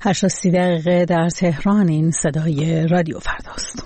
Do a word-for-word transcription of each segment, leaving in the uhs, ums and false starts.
هشت و سی دقیقه در تهران. این صدای رادیو فرداست.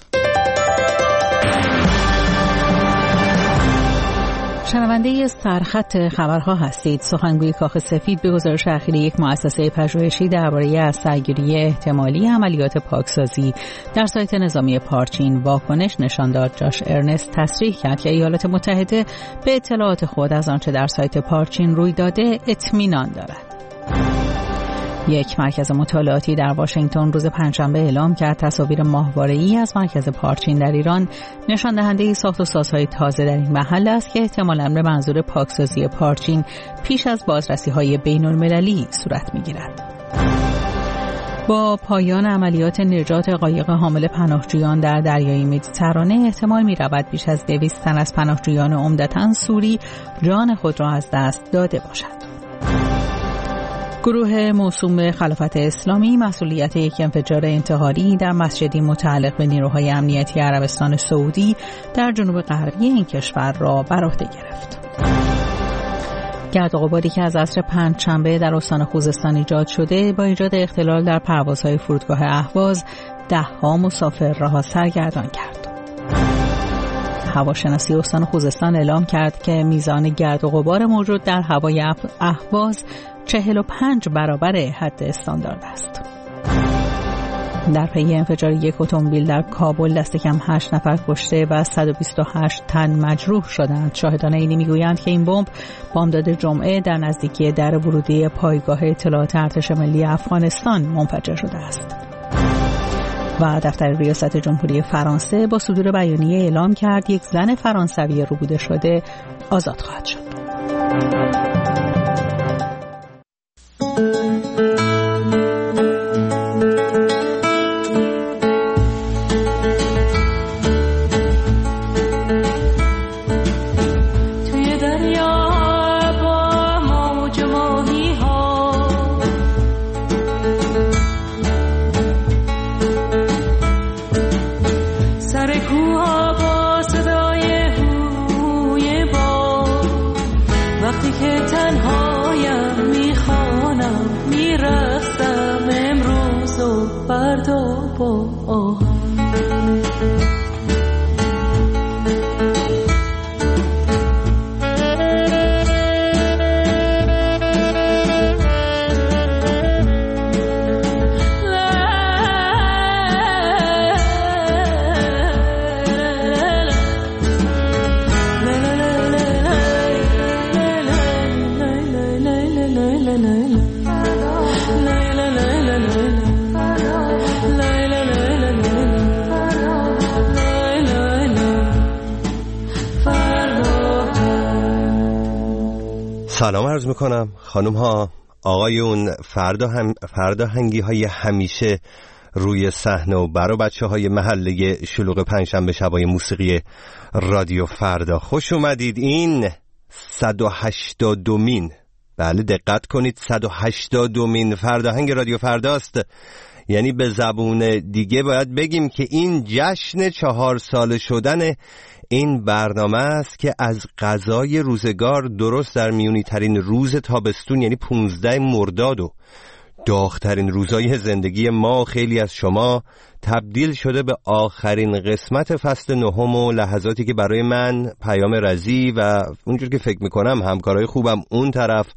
شنونده سرخط خبرها هستید. سخنگوی کاخ سفید به گزارش اخیر یک مؤسسه پژوهشی درباره از سرگیری احتمالی عملیات پاکسازی در سایت نظامی پارچین واکنش نشان داد. جاش ارنست تصریح کرد که ایالات متحده به اطلاعات خود از آنچه در سایت پارچین روی داده اطمینان دارد. یک مرکز مطالعاتی در واشنگتن روز پنجشنبه اعلام کرد تصاویر ماهواره‌ای از مرکز پارچین در ایران نشان دهنده ساخت و سازهای تازه در این محل است که احتمالاً به منظور پاکسازی پارچین پیش از بازرسی‌های بین‌المللی صورت می‌گیرد. با پایان عملیات نجات قایق حامل پناهجویان در دریای مدیترانه احتمال می‌رود بیش از دویست تن از پناهجویان عمدتاً سوری جان خود را از دست داده باشد. گروه موسوم به خلافت اسلامی مسئولیت یک انفجار انتحاری در مسجدی متعلق به نیروهای امنیتی عربستان سعودی در جنوب غربی این کشور را بر عهده گرفت. گرد و غباری که از عصر پنجشنبه در استان خوزستان ایجاد شده با ایجاد اختلال در پروازهای فرودگاه اهواز ده‌ها مسافر را سرگردان کرد. هواشناسی استان خوزستان اعلام کرد که میزان گرد و غبار موجود در هوای اهواز چهل و پنج برابر حد استاندارد است. در پی انفجار یک اتومبیل در کابل دست کم هشت نفر کشته و صد و بیست و هشت تن مجروح شدند. شاهدان عینی میگویند که این بمب بامداد جمعه در نزدیکی در ورودی پایگاه اطلاعات ارتش ملی افغانستان منفجر شده است. و دفتر ریاست جمهوری فرانسه با صدور بیانیه اعلام کرد یک زن فرانسوی ربوده شده آزاد خواهد شد. سلام عرض میکنم خانم ها آقایون. فردا هم فردا هنگی های همیشه روی صحنه و برای بچه های محله شلوغ پنجشنبه شبای موسیقی رادیو فردا خوش اومدید. این صد و هشتادمین بله دقت کنید صد و هشتادمین فرداهنگ رادیو فرداست. یعنی به زبون دیگه باید بگیم که این جشن چهار ساله شدن این برنامه است که از قضای روزگار درست در میونی ترین روز تابستون یعنی پونزده مرداد و داغ‌ترین روزای زندگی ما خیلی از شما تبدیل شده به آخرین قسمت فصل نهم و لحظاتی که برای من پیام رضی و اونجور که فکر میکنم همکارای خوبم اون طرف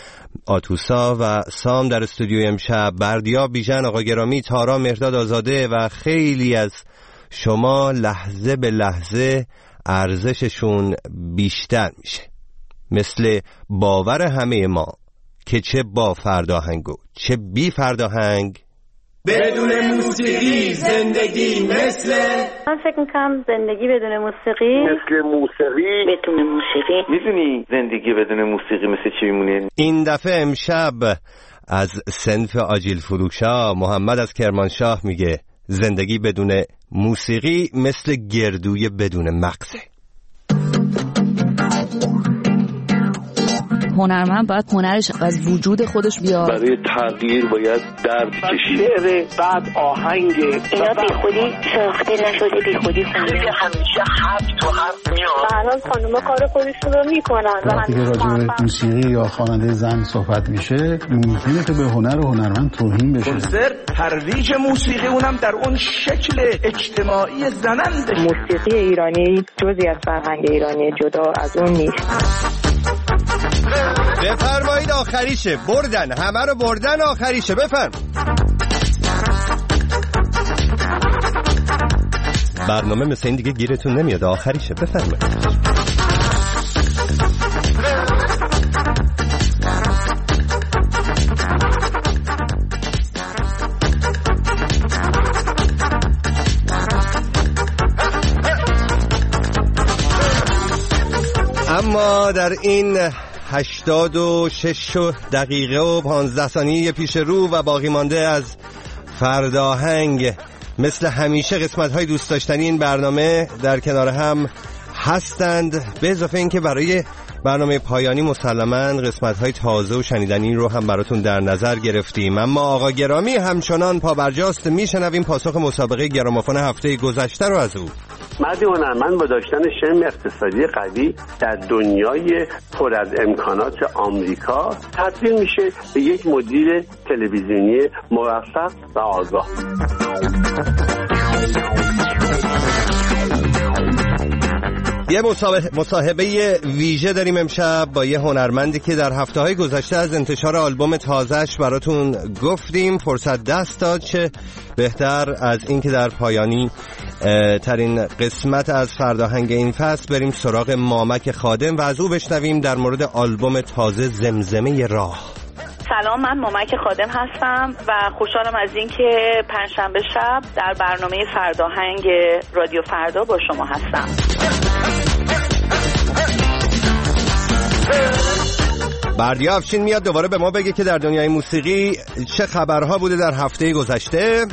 آتوسا و سام در استودیوی امشب، بردیا بیژن، آقا گرامی، تارا، مهرداد آزاده و خیلی از شما لحظه به لحظه ارزششون بیشتر میشه. مثل باور همه ما که چه با فرداهنگ و چه بی فرداهنگ بدون موسیقی زندگی مثل من فکر میکنم زندگی بدون موسیقی مثل موسیقی بدون موسیقی. میدونی زندگی بدون موسیقی مثل چی میمونه؟ این دفعه امشب از صنف آجیل فروشا محمد از کرمانشاه میگه زندگی بدون موسیقی مثل گردوی بدون مغزه. هنرمند باید هنرش از وجود خودش بیاد. برای تغییر باید درد کشید. شعر بعد آهنگ اینا بی خودی ساخته نشده، بی خودی خونده. همیشه حرف تو حرف میاد. الان خانوما کار خودشون رو میکنن. وقتی که راجع به موسیقی یا خواننده زن صحبت میشه ممکنه که به هنر و هنرمند توهین بشه. کنسرت ترویج موسیقی اونم در اون شکل اجتماعی زننده. موسیقی ایرانی جزئی از فرهنگ ایرانی، جدا از اون نیست. بفرمایید آخریشه. بردن همه رو بردن، آخریشه. بفرم. برنامه مثل این دیگه گیرتون نمیاد، آخریشه. بفرمایید. اما در این هشتاد و شش دقیقه و پانزده ثانیه پیش رو و باقی مانده از فرداهنگ، مثل همیشه قسمت های دوست داشتنی این برنامه در کنار هم هستند، به اضافه این که برای برنامه پایانی مسلماً قسمت های تازه و شنیدنی رو هم براتون در نظر گرفتیم. اما آقا گرامی همچنان پابرجاست، میشنویم پاسخ مسابقه گرامافون هفته گذشته رو از او. مردی هنرمند با داشتن شم اقتصادی قوی در دنیای پر از امکانات آمریکا تبدیل میشه به یک مدیر تلویزیونی موفق و آگاه. یه مصاحبه ویژه داریم امشب با یه هنرمندی که در هفته‌های گذشته از انتشار آلبوم تازه‌اش براتون گفتیم. فرصت دست داد، چه بهتر از این که در پایانی ترین قسمت از فرداهنگ این فصل بریم سراغ مامک خادم و از او بشنویم در مورد آلبوم تازه زمزمه راه. سلام، من مامک خادم هستم و خوشحالم از این که پنجشنبه شب در برنامه فرداهنگ رادیو فردا با شما هستم. بردیا افشین میاد دوباره به ما بگه که در دنیای موسیقی چه خبرها بوده در هفته گذشته.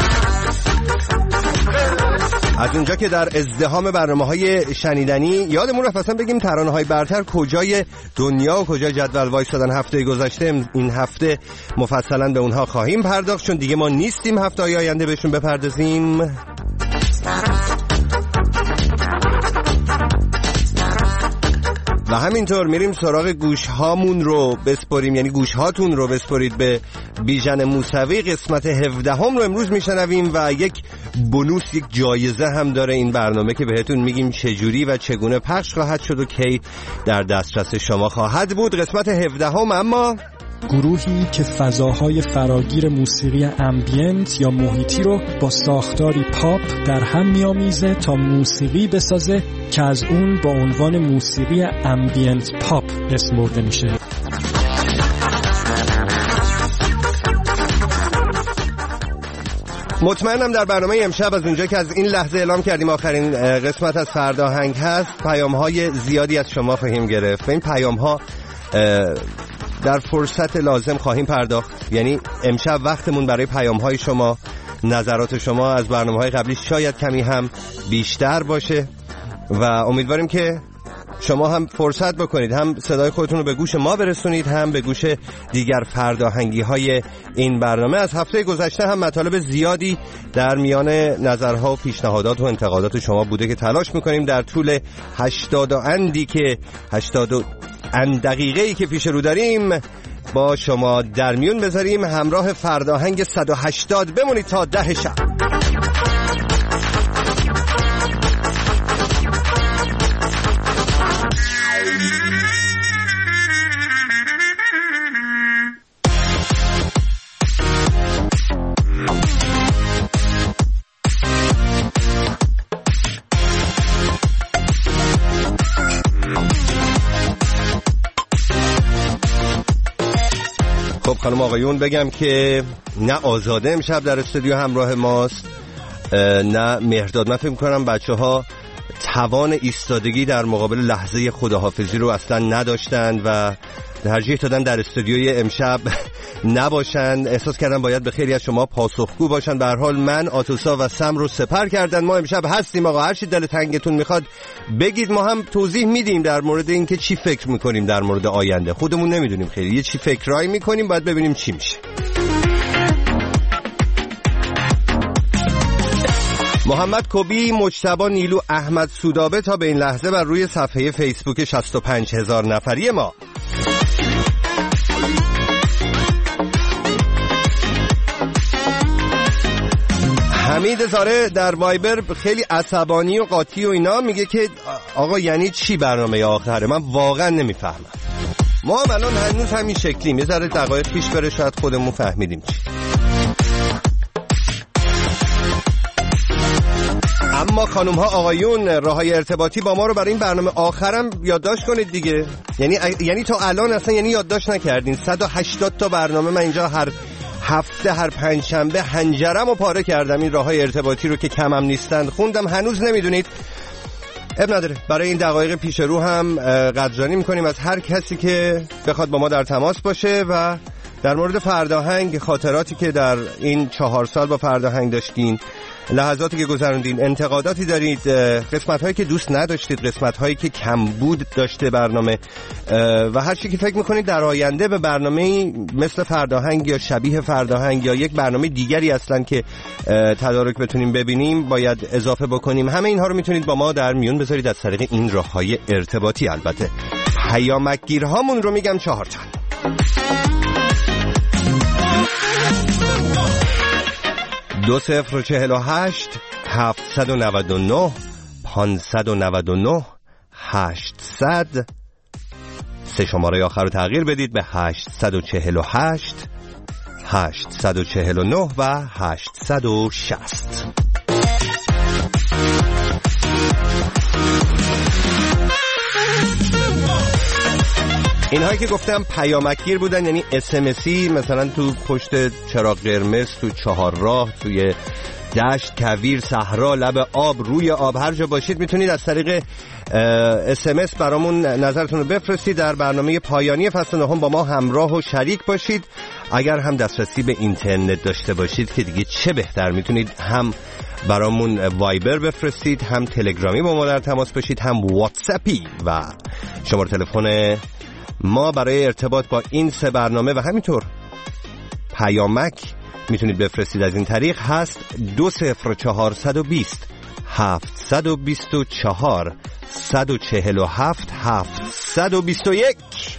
از اونجا که در ازدحام برنامه‌های شنیدنی یادمون رفت اصلا بگیم ترانه‌های برتر کجای دنیا و کجای جدول وایسادن هفته گذشته. این هفته مفصلا به اونها خواهیم پرداخت چون دیگه ما نیستیم هفته‌های آینده بهشون بپردازیم. و همینطور میریم سراغ گوش هامون رو بسپاریم، یعنی گوش هاتون رو بسپارید به بیژن موسوی. قسمت هفده هم رو امروز میشنویم و یک بونوس، یک جایزه هم داره این برنامه که بهتون میگیم چجوری و چگونه پخش خواهد شد و کی در دسترس شما خواهد بود. قسمت هفده هم اما گروهی که فضاهای فراگیر موسیقی امبینت یا محیطی رو با ساختاری پاپ در هم میامیزه تا موسیقی بسازه که از اون با عنوان موسیقی امبینت پاپ اسم برده میشه. مطمئنم در برنامه امشب از اونجا که از این لحظه اعلام کردیم آخرین قسمت از فرداهنگ هست، پیام‌های زیادی از شما خواهیم گرفت. این پیام‌ها در فرصت لازم خواهیم پرداخت، یعنی امشب وقتمون برای پیام‌های شما، نظرات شما از برنامه‌های قبلی شاید کمی هم بیشتر باشه و امیدواریم که شما هم فرصت بکنید، هم صدای خودتون رو به گوش ما برسونید، هم به گوش دیگر فرداهنگی‌های این برنامه. از هفته گذشته هم مطالب زیادی در میان نظرها و پیشنهادات و انتقادات شما بوده که تلاش می‌کنیم در طول هشتاد اندی که هشتاد اند دقیقه‌ای که پیش رو داریم با شما در میون بذاریم. همراه فرداهنگ صد و هشتاد بمونید تا ده شب. خب خانم آقایون بگم که نه آزاده امشب در استودیو همراه ماست، نه مهرداد. من فکر می‌کنم بچه‌ها توان ایستادگی در مقابل لحظه خداحافظی رو اصلا نداشتن و ترجیح دادن در استودیوی امشب نباشن، احساس کردن باید به خیلی از شما پاسخگو باشن. به هر حال من، آتوسا و سم رو سپر کردن. ما امشب هستیم آقا، هر چی دل تنگتون میخواد بگید، ما هم توضیح میدیم در مورد اینکه چی فکر میکنیم در مورد آینده. خودمون نمیدونیم خیلی، یه چی فکرایی میکنیم، باید ببینیم چی میشه. محمد کبی، مجتبی نیلو، احمد سودابه تا به این لحظه بر روی صفحه فیسبوک شصت و پنج هزار نفری ما. حمید زاره در وایبر خیلی عصبانی و قاطی و اینا میگه که آقا یعنی چی برنامه آخره؟ من واقعا نمیفهمم. ما هم الان هنوز همین شکلیم، یه ذره دقایق پیش بره شاید خودمون فهمیدیم چی. اما خانم ها آقایون، راههای ارتباطی با ما رو برای این برنامه آخرم یادداشت کنید دیگه. یعنی یعنی تا الان اصلا یعنی یادداشت نکردین. صد و هشتاد تا برنامه من اینجا هر هفته هر پنج شنبه هنجرم و پاره کردم این راههای ارتباطی رو که کمم نیستند خوندم، هنوز نمیدونید. اب نداره، برای این دقایق پیش رو هم قدردانی میکنیم از هر کسی که بخواد با ما در تماس باشه و در مورد فرداهنگ، خاطراتی که در این چهار سال با فرداهنگ داشتین، لحظاتی که گذروندین، انتقاداتی دارید، قسمت هایی که دوست نداشتید، قسمت هایی که کمبود داشته برنامه و هر چی که فکر میکنید در آینده به برنامه مثل فرداهنگ یا شبیه فرداهنگ یا یک برنامه دیگری اصلا که تدارک بتونیم ببینیم باید اضافه بکنیم، همه اینها رو میتونید با ما در میون بذارید از طریق این راههای ارتباطی. البته پیامکگیرهامون رو میگم چهار تا: دو صفر چهل و هشت هفتصد و نود و نه پانصد و نود و نه هشتصد. سه شماره آخر رو تغییر بدید به هشتصد و چهل و هشت هشتصد و چهل و نه و هشتصد و شصت. اینهایی که گفتم پیامکگیر بودن، یعنی اسمسی، مثلا تو پشت چراغ قرمز، تو چهار راه، توی دشت، کویر، صحرا، لب آب، روی آب، هر جا باشید میتونید از طریق اسمس برامون نظرتون رو بفرستید. در برنامه پایانی فصل نهم با ما همراه و شریک باشید. اگر هم دسترسی به اینترنت داشته باشید که دیگه چه بهتر، میتونید هم برامون وایبر بفرستید، هم تلگرامی با ما در تماس باشید، هم واتساپی. و شماره تلفن ما برای ارتباط با این سه برنامه و همینطور پیامک میتونید بفرستید از این طریق هست دو صفر چهارصد و بیست هفتصد و بیست و چهار صد و چهل و هفت هفتصد و بیست و یک.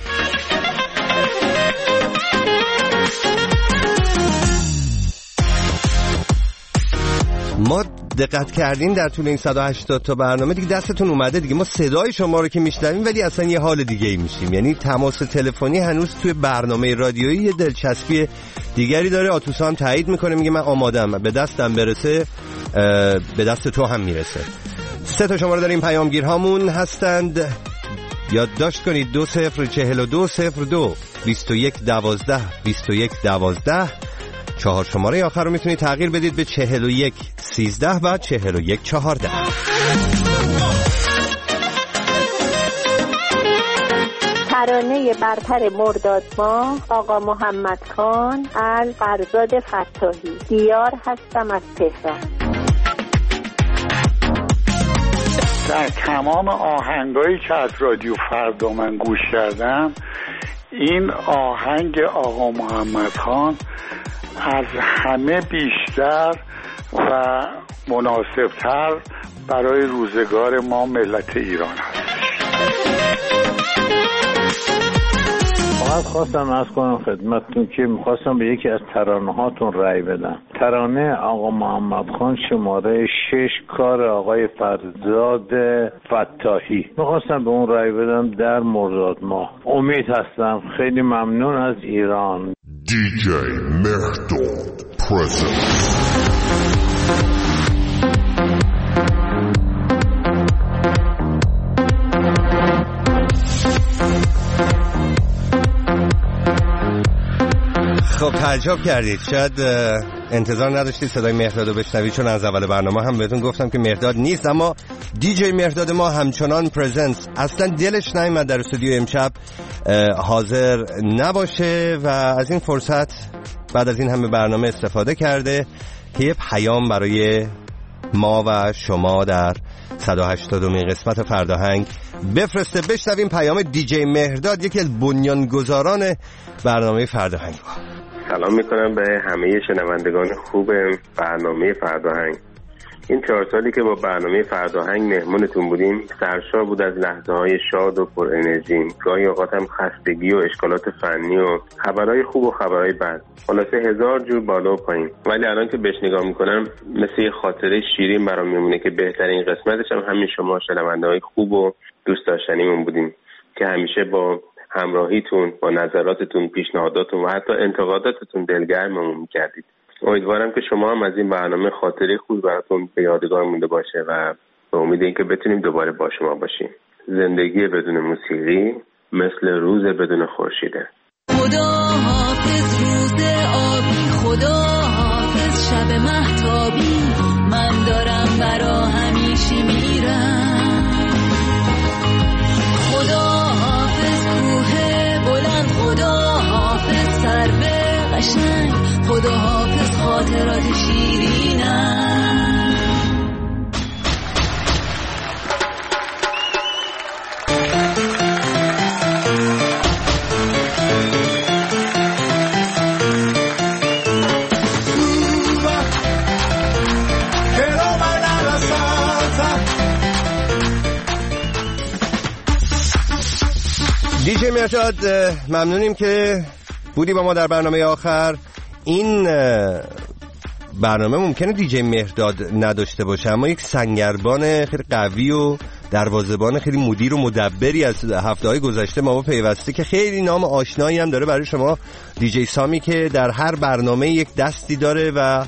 ما دقت کردین در طول این صد و هشتاد تا برنامه دیگه دستتون اومده دیگه، ما صدای شما رو که میشنویم ولی اصلا یه حال دیگه ای میشیم. یعنی تماس تلفنی هنوز توی برنامه رادیویی یه دلچسبی دیگری داره. آتوسا هم تایید میکنه، میگه من آمادم، به دستم برسه به دست تو هم میرسه. سه تا شماره داریم پیامگیرهامون هستند، یادداشت کنید: دو صفر چهل و دو صفر دو بیست و یک دوازده بیست و یک دوازده. چهار شماره آخر رو میتونید تغییر بدید به چهل و یک سیزده و چهل و یک چهارده. ترانه برتر مرداد ماه، آقا محمد خان از فرزاد فتاحی. دیار هستم از تهران. در تمام آهنگایی که از رادیو فردا من گوش کردم، این آهنگ آقا محمد خان از همه بیشتر و مناسبتر برای روزگار ما ملت ایران هست. فقط خواستم عرض کنم خدمتتون که میخواستم به یکی از ترانه هاتون رأی بدم. ترانه آقا محمد خان شماره شش، کار آقای فرزاد فتاحی. میخواستم به اون رأی بدم در مرداد ماه. امید هستم. خیلی ممنون از ایران. دی جی مهرداد پرزنت. خب تعجب کردید، شاید انتظار نداشتید صدای مهرداد رو بشنوید، چون از اول برنامه هم بهتون گفتم که مهرداد نیست، اما دی جی مهرداد ما همچنان پرزنس. اصلا دلش نیامد در استودیو امشب حاضر نباشه و از این فرصت بعد از این همه برنامه استفاده کرده که یه پیام برای ما و شما در صد و هشتادمین قسمت فرداهنگ بفرسته. بشنویم پیام دیجی مهرداد، یکی از بنیانگذاران برنامه فرداهنگ. سلام میکنم به همه شنوندگان خوب برنامه فرداهنگ. این چهار سالی که با برنامه فرداهنگ مهمونتون بودیم سرشار بود از لحظه های شاد و پر انرژی، گاهی اوقات هم خستگی و اشکالات فنی و خبرهای خوب و خبرهای بد، خلاصه هزار جور بالا و پایین. ولی الان که بهش نگاه میکنم مثل یه خاطره شیرین برام میمونه که بهترین قسمتش هم همین شما شنونده های خوب و دوست داشتنیمون بودیم که همیشه با همراهیتون، با نظراتتون، پیشنهاداتتون و حتی انتقاداتتون دلگرممون میکردید. امیدوارم که شما هم از این برنامه خاطره خوب براتون به یادگار مونده باشه و به امید اینکه بتونیم دوباره با شما باشیم. زندگی بدون موسیقی مثل روز بدون خورشیده. خدا حافظ روز آبی، خدا حافظ شب مهتابی، من دارم برا همیشه میرم. خدا حافظ کوه بلند، خدا حافظ سرو قشنگ، خدا حافظ خاطرات شیرینم. دیجی مهرداد ممنونیم که بودی با ما در برنامه آخر. این برنامه ممکنه دیجی مهرداد نداشته باشه اما یک سنگربان خیلی قوی و دروازه‌بان خیلی مدیر و مدبری از هفته‌های گذشته ما با پیوسته که خیلی نام آشنایی هم داره برای شما، دیجی سامی، که در هر برنامه یک دستی داره و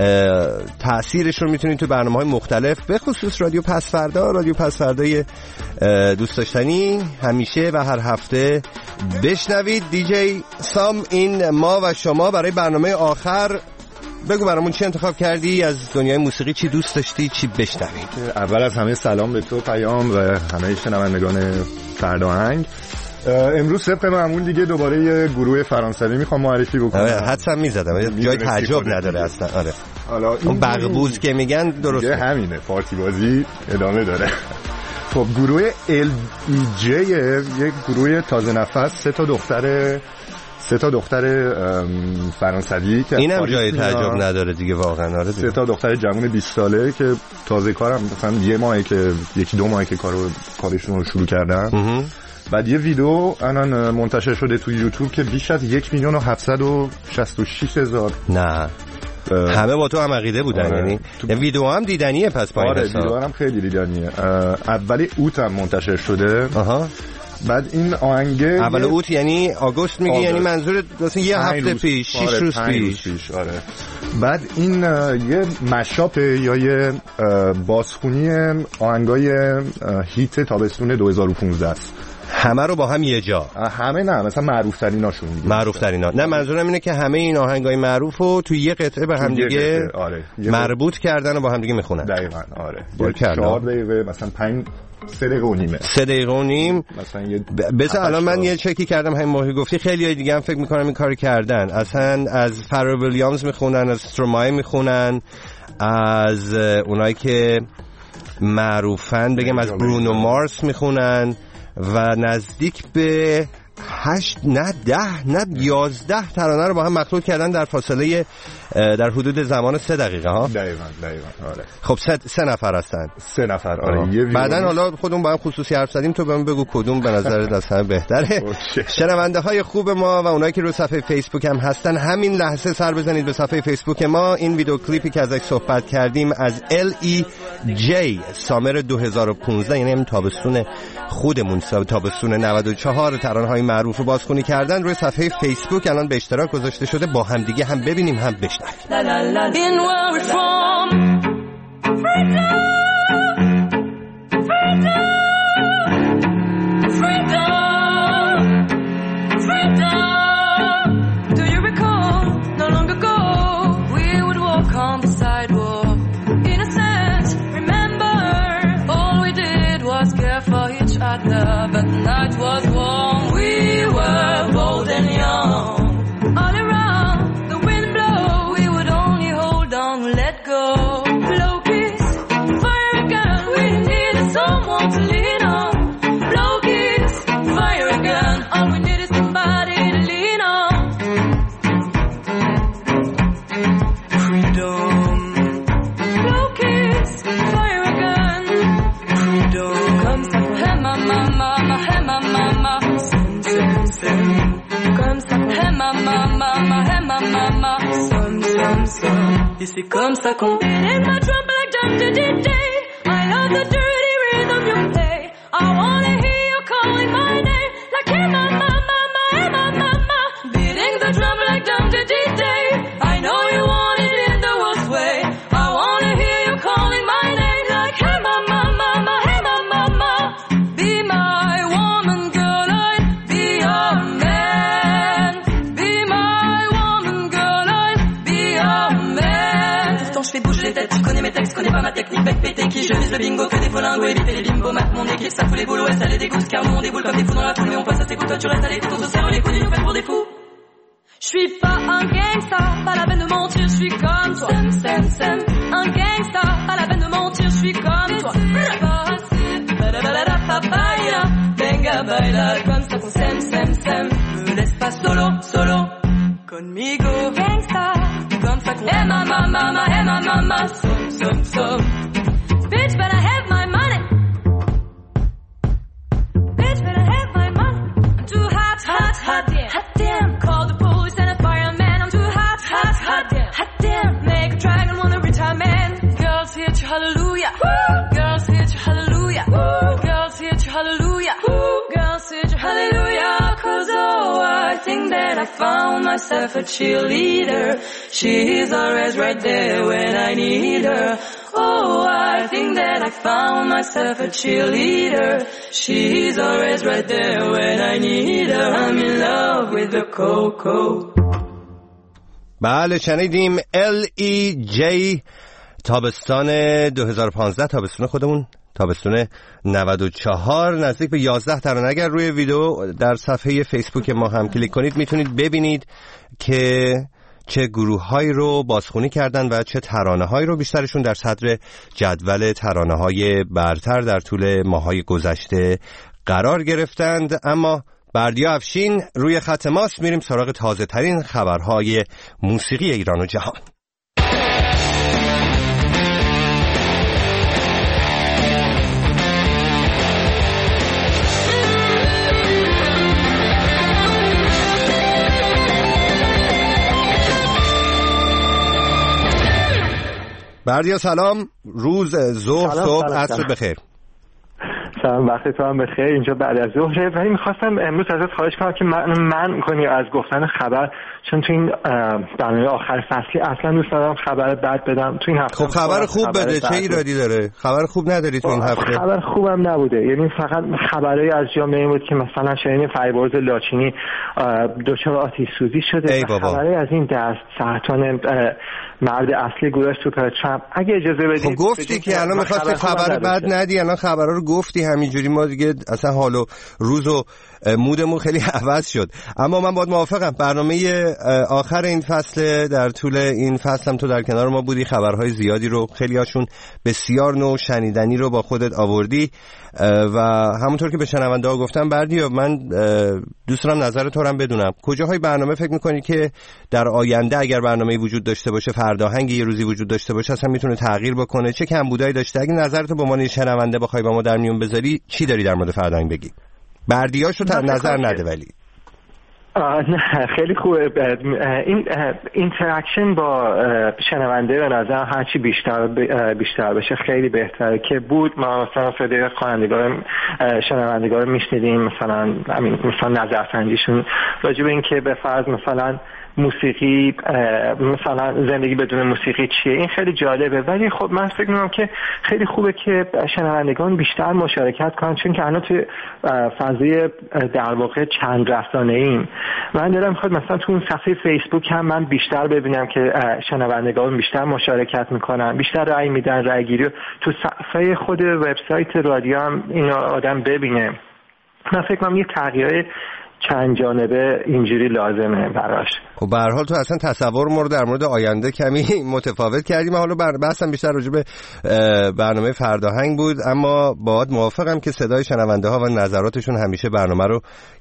تأثیرش رو میتونید تو برنامه‌های مختلف به خصوص رادیو پس فردا، رادیو پس فردای دوست داشتنی، همیشه و هر هفته بشنوید. دیجی سام، این ما و شما برای برنامه آخر بگو برامون چی انتخاب کردی از دنیای موسیقی، چی دوست داشتی، چی بشنوید؟ اول از همه سلام به تو پیام و همه شنوندگان فرداهنگ. امروز طبق معمول دیگه دوباره یه گروه فرانسوی میخوام معرفی بکنم. حدسم میزدم جای تعجب نداره اصلا. آره حالا اون بغبوز که میگن درسته، همینه، پارتی بازی ادامه داره. خب گروه ال ای جی یک گروه تازه نفس، سه تا دختر سه تا دختر فرانسوی که اینم جای تعجب نداره دیگه واقعا. آره سه تا دختر جوان بیست ساله که تازه کارم مثلا یه ماهه که یکی دو ماهه که کارو کارشون رو شروع کردن. بعد یه ویدیو الان منتشر شده تو یوتیوب که بیش از یک میلیون و هفتصد و شصت و شش هزار نه همه با تو هم عقیده بودن. یعنی تو... ویدیو هم دیدنیه پس پایین آره ویدیو هم خیلی دیدنیه. اولی اوت هم منتشر شده. آها. بعد این آهنگ اول اوت یعنی آگوست میگی؟ یعنی منظور مثلا یه هفته پیش، شش آره روز پیش. پیش آره. بعد این یه مشاپ یا یه بازخونی آهنگای هیت تابستون دو هزار و پانزده است. همه رو با هم یه جا؟ همه نه، مثلا معروف تریناشون دیگه. معروف ترینا نه، منظورم اینه که همه این آهنگای معروفو تو یه قطعه به هم دیگه آره. مربوط کردن و با هم دیگه میخونن. دقیقاً آره. چهار دقیقه مثلا پنج سه دقیقه و نیمه سه دقیقه و نیم مثلا یه بذار الان من یه چکی کردم همین موقع گفتی، خیلی دیگه هم فکر میکنم این کارو کردن. اصلا از فارل ویلیامز میخونن، از استرومای میخونن، از اونایی که معروفن بگم از برونو مارس میخونن و نزدیک به هشت نه ده نه یازده ترانه رو با هم مخلوط کردن در فاصله در حدود زمان سه دقیقه ها. دقیقاً دقیقاً آره. خب سه, سه نفر هستن. سه نفر آره. بعدن حالا خودمون با هم خصوصی حرف زدیم، تو بهم بگو کدوم به نظرت از همه بهتره. شنونده های خوب ما و اونایی که رو صفحه فیسبوک هم هستن همین لحظه سر بزنید به صفحه فیسبوک ما. این ویدیو کلیپی که ازش صحبت کردیم از ال ای جی سامر دو هزار و پانزده، یعنی همین تابستون خودمون، تابستون نود و چهار، ترانه‌های معروف رو بازخوانی کردن روی صفحه فیسبوک الان به اشتراک گذاشته شده. با هم دیگه هم ببینیم هم بشنویم. But the night was warm, we mama, some, some, some. Et c'est comme ça qu'on beating my drum like dum dum dum dum. I love the dirty rhythm you play. I wanna hear you calling my name like hey mama, mama, hey mama, mama. Beating the drum like dum dum dum dum. I know you want it in the world's way. I wanna hear you calling my name like hey mama, mama, hey mama, mama. Be my woman, girl, I'd be your man. Be my woman, girl, I'd be your man. Pourtant je fais bouger les têtes, tu connais mes textes, connais pas ma technique, bec pété qui je vise le bingo, que des faux lingots, éviter les bimbos, mat mon équipe, ça fout les boulots, installer des gousses, car nous on déboule comme des fous dans la foule, mais on passe à ses coups, toi tu restes à l'écoute, on se serre les coudes, ils nous fait pour des fous. J'suis pas un gangsta, pas la peine de mentir, j'suis comme toi. Sem, sem, sem. Un gangsta, pas la peine de mentir, j'suis comme toi. Papaya, venga baila, comme ça qu'on s'aime, s'aime, s'aime. Me laisse pas solo, solo. Conmigo, gangsta, comme ça qu'on aime. Hey mama, mama, hey mama, mama, som, som, som. Bitch, better have my money. Bitch, better have my money. I'm too hot, hot, hot, damn, hot damn. Call the police and a fireman. I'm too hot, hot, hot, damn, hot damn. Make a dragon wanna retire man. Girls hit you hallelujah. Woo. Girls hit you hallelujah. Woo. Girls hit you hallelujah. Woo. Girls hit you hallelujah. Cause oh, I think that I found myself a cheerleader. She's always right there when I need her. Oh, I think that I found myself a cheerleader. She's always right there when I need her. I'm in love with the coco. بله شنیدیم ال ای جی تابستان دو هزار و پانزده، تابستون خودمون، تابستون نود و چهار، نزدیک به یازده ترانه. اگر روی ویدیو در صفحه فیسبوک ما هم کلیک کنید میتونید ببینید که چه گروه‌هایی رو بازخوانی کردن و چه ترانه‌هایی رو بیشترشون در صدر جدول ترانه‌های برتر در طول ماه‌های گذشته قرار گرفتند. اما بردیا افشین روی خط ماست، میریم سراغ تازه ترین خبرهای موسیقی ایران و جهان. بردیا سلام، روز، ظهر، صبح، عصر بخیر. سلام، وقت تو هم بخیر. اینجا بعد از ظهره ولی میخواستم امروز ازت خواهش کنم که من من کنی از گفتن خبر، چون تو این برنامه آخر فصلی اصلا دوست دارم خبر بد بدم. تو این هفته خب خبر خوب خبر بده، چه ایرادی داره؟ خبر خوب نداری تو این هفته؟ خبر خوبم نبوده، یعنی فقط خبرای از جمله این بود که مثلا شاهین فریبرز لاچینی دچار آتش سوزی شده. خبرای از این دست سرطان مرد اصلی گروه سوپر ترامپ. اگه اجازه بدید خب گفتی که الان می‌خواستی خبر بد ندی، الان خبرها رو گفتی همینجوری ما دیگه اصلا حال و روز و مودمون خیلی عوض شد. اما من باید موافقم، برنامه آخر این فصل، در طول این فصل هم تو در کنار ما بودی، خبرهای زیادی رو، خیلی هاشون بسیار نو شنیدنی رو با خودت آوردی و همونطور که به شنونده ها گفتم بردیا، من دوست دارم نظر تو رو هم بدونم. کجاهای برنامه فکر میکنی که در آینده اگر برنامه‌ای وجود داشته باشه، فرداهنگی یه روزی وجود داشته باشه، اصلا میتونه تغییر بکنه؟ چه کمبودایی داشته؟ اگه نظرتو به عنوان شنونده بخوای با ما در میون بذاری، چی داری در مورد فرداهنگ بگی؟ بردیاشو نظر نده ولی نه خیلی خوبه. این اینتراکشن با شنونده به نظر هرچی بیشتر بیشتر بشه خیلی بهتره که بود. ما مثلا صدای خوانندگان شنوندگان رو میشنیدیم، مثلا همین مثلا نظرسنجیشون راجع به این که به فرض مثلا موسیقی، مثلا زندگی بدون موسیقی چیه، این خیلی جالبه. ولی خب من فکر می‌کنم که خیلی خوبه که شنوندگان بیشتر مشارکت کنن، چون که الان توی فضای در واقع چند رسانه‌ایم من دارم می‌خوام مثلا تو اون صفحه فیسبوک هم من بیشتر ببینم که شنوندگان بیشتر مشارکت میکنن، بیشتر رأی میدن، رأیگیری تو صفحه خود وبسایت رادیو هم اینا آدم ببینه. من فکر می‌کنم یه تغییر چند جانبه اینجوری لازمه براش. خب به هر حال تو اصلا تصور ما رو در مورد آینده کمی متفاوت کردیم. حالا بحثم بیشتر راجع به برنامه فرداهنگ بود، اما باهات موافقم که صدای شنونده ها و نظراتشون همیشه برنامه رو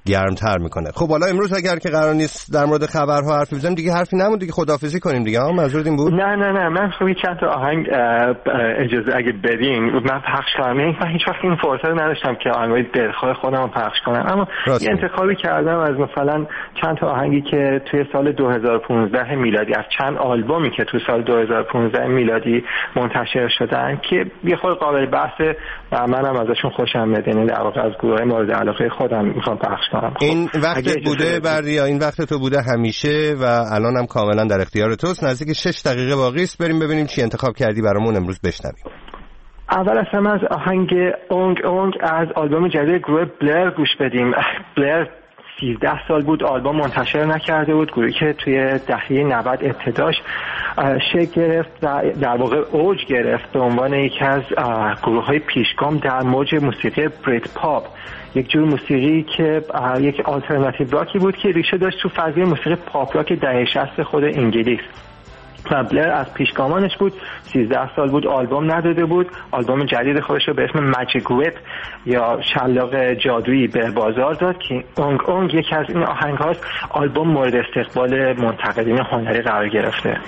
گرمتر میکنه. خب حالا امروز اگر که قرار نیست در مورد خبرها حرف بزنیم دیگه حرفی نموند دیگه، خداحافظی کنیم دیگه. ها منظور این بود؟ نه نه نه من خب چند تا آهنگ اجازه اگه بدین من پخش کنم. من هیچ وقت این فرصت رو نداشتم که آهنگای دلخواه خودم رو پخش کنم، اما یه انتخابی کردم از مثلا چند تا آهنگی که توی سال دو هزار و پانزده میلادی از چند آلبومی که توی سال دو هزار و پانزده میلادی منتشر شدن که یه خود قابل بحثه و منم ازشون خوشم میاد، یعنی در واقع از گروه مورد علاقه خودم میخوام پخش کنم. خب این وقت بوده بردیا، این وقت تو بوده همیشه و الان هم کاملا در اختیار توست. نزدیک شش دقیقه باقی است، بریم ببینیم چی انتخاب کردی برامون امروز بشنویم. اول از همه از آهنگ اونگ اونگ از آلبوم جدید گروه بلر گوش بدیم. بلر سیزده سال بود آلبوم منتشر نکرده بود، گروهی که توی دهه نود ابتداش شکل گرفت و در واقع اوج گرفت به عنوان یکی از گروه‌های پیشگام در موج موسیقی بریت پاپ، یک جور موسیقی که یک آلترناتیو راکی بود که ریشه داشت تو فضای موسیقی پاپ راک دهه شصت خود انگلیس. بلر از پیشگامانش بود، سیزده سال بود آلبوم نداده بود. آلبوم جدید خودش رو به اسم ماجیک ویپ یا شلاق جادویی به بازار داد که اونگ اونگ یکی از این آهنگ هاست. آلبوم مورد استقبال منتقدین هنری قرار گرفته.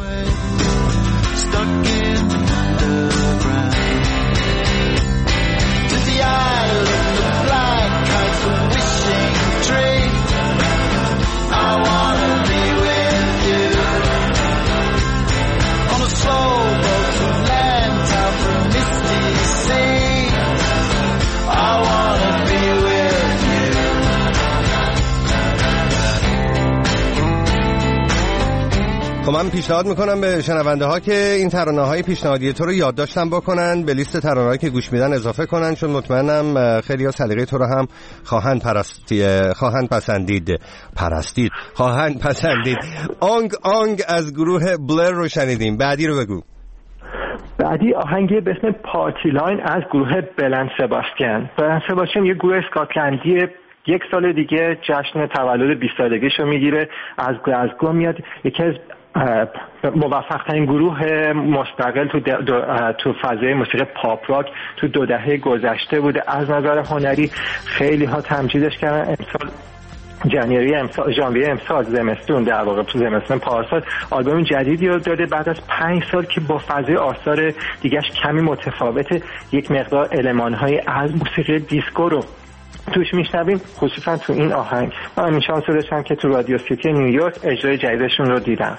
خب من پیشنهاد میکنم به شنونده ها که این ترانه های پیشنهادی تو رو یادداشتم بکنن، به لیست ترانه هایی که گوش میدن اضافه کنن، چون مطمئنم خیلی ها سلیقه تو رو هم خواهند پرستی خواهند پسندید پرستید خواهند پسندید. آنگ آنگ از گروه بلر رو شنیدیم. بعدی رو بگو. بعدی آهنگی به اسم پارتی لاین از گروه بلند سباستین. بلند سباستین یه گروه اسکاتلندی، یک سال دیگه جشن تولد بیست سالگیشو میگیره، از گلاسگو میاد. یکی از موفق ترین گروه مستقل تو, تو فضای موسیقی پاپ راک تو دو دهه گذشته بوده. از نظر هنری خیلی ها تمجیدش کردن. امسال جنوری امسال ژانویه امسال زمستون در واقع تو زمستون پارسال آلبوم جدیدی رو داده بعد از پنج سال که با فضای آثار دیگهش کمی متفاوته. یک مقدار المان‌های از موسیقی دیسکو رو توش میشنویم، خصوصا تو این آهنگ. من همین شانس رو داشتم که تو رادیو سیتی نیویورک اجرای جدیدشون رو دیدم.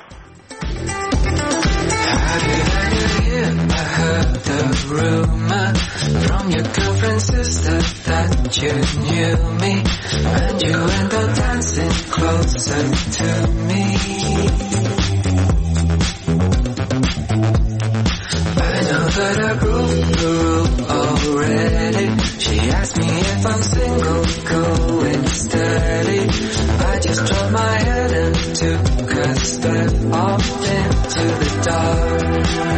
But I broke the rule already. She asked me if I'm single, going steady. I just dropped my head and took a step off into the dark.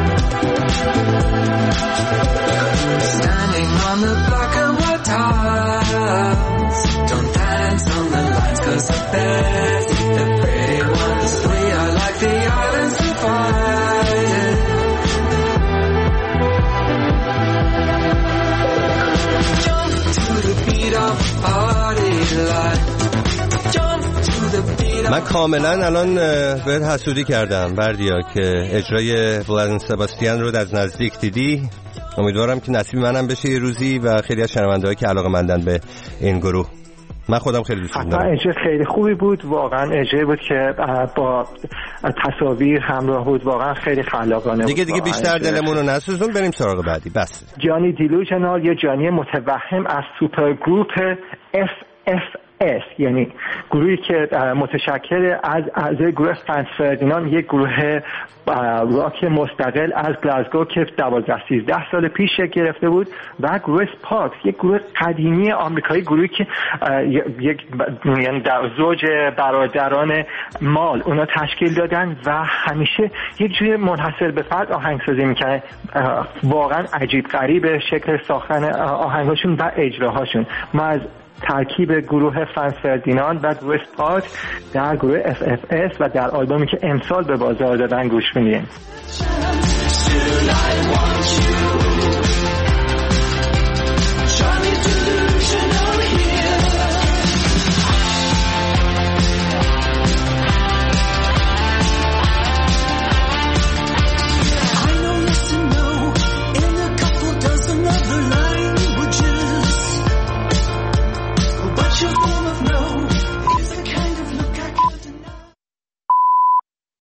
Standing on the block and white tiles. Don't dance on the lines 'cause the best is the pretty ones. We are like the islands divided. من کاملا الان بهت حسودی کردم بردیا که اجرای بلند سباستین رو از نزدیک دیدی. امیدوارم که نصیب منم بشه یه روزی و خیلی از شنونده‌هایی که علاقه‌مندن به این گروه. من خودم خیلی دوست دارم. اجرا خیلی خوبی بود، واقعا اجرا بود که با تصاویر همراه بود، واقعا خیلی خلاقانه بود. دیگه دیگه بیشتر دلمون رو نسوزون، بریم سراغ بعدی. بس جانی دیلوژنال یا جانی متوهم از سوپر گروپ اف اف اس، یعنی گروهی که متشکل از اعضای گروه فرانس فردیناند، یک گروه راک مستقل از گلاسگو که دوازده سیزده سال پیش گرفته بود، و گروه سپارکس، یک گروه قدیمی آمریکایی، گروهی که یک یعنی در زوج برادران مال اونا تشکیل دادن و همیشه یک جوری منحصر به فرد آهنگسازی میکنه. واقعا عجیب غریب شکل ساختن آهنگاشون و اجراهاشون. ما از ترکیب گروه فرانس فردیناند و گروه سپارکس در گروه اف اف اس و در آلبومی که امسال به بازار دادن گوش میدیم.